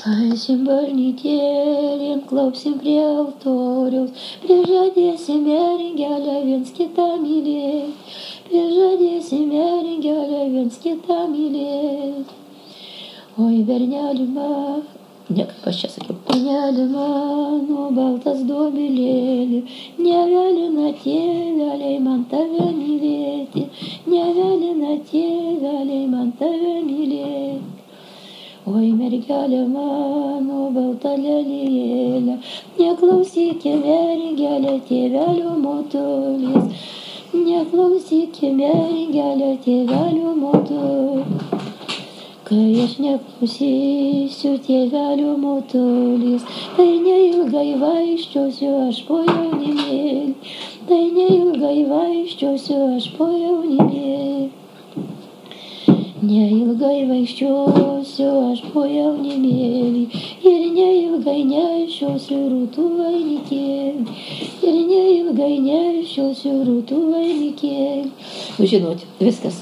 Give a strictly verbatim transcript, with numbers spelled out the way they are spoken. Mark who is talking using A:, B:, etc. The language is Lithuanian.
A: Aisim bažnytėlėn, klaupsim prie altoriaus, prižadėsim meringelę viens kitą mylėt, prižadėsim meringelę viens kitą mylėt. Oi, berneli man, ne kaip aš čia sakiau, berneli mano, baltas dobilėli, nevelina tėveliai man tave mylėti, nevelina tėveliai man tave mylėti. Oi, mergelė mano, balta lelijėlė, neklausykė mergelė tėvelio motulės, neklausykė mergelė tėvelio motulės. Kai aš neklausysiu tėvelio motulės, tai neilgai vaikščiosiu aš po jaunimėlį, tai neilgai vaikščiosiu aš po jaunimėlį. Neilgai vaikščiosiu aš po jaunimėlį ir neilgai nešiosiu rūtų vainikėlį, ir neilgai nešiosiu rūtų vainikėlį. Jūs žinot, viskas.